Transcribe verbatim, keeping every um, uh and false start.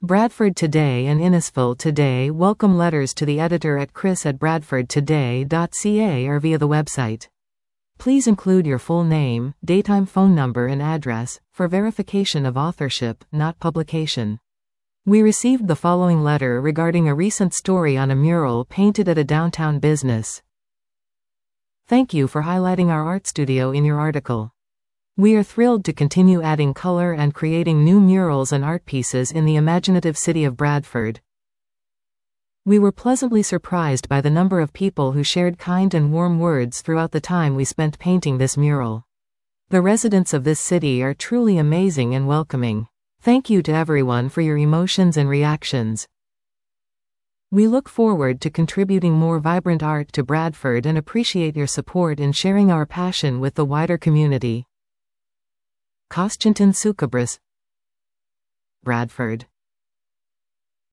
Bradford Today and Innisfil Today welcome letters to the editor at chris at bradford today dot c a or via the website. Please include your full name, daytime phone number and address, for verification of authorship, not publication. We received the following letter regarding a recent story on a mural painted at a downtown business. Thank you for highlighting our art studio in your article. We are thrilled to continue adding color and creating new murals and art pieces in the imaginative city of Bradford. We were pleasantly surprised by the number of people who shared kind and warm words throughout the time we spent painting this mural. The residents of this city are truly amazing and welcoming. Thank you to everyone for your emotions and reactions. We look forward to contributing more vibrant art to Bradford and appreciate your support in sharing our passion with the wider community. Kostjantin Sukabris, Bradford.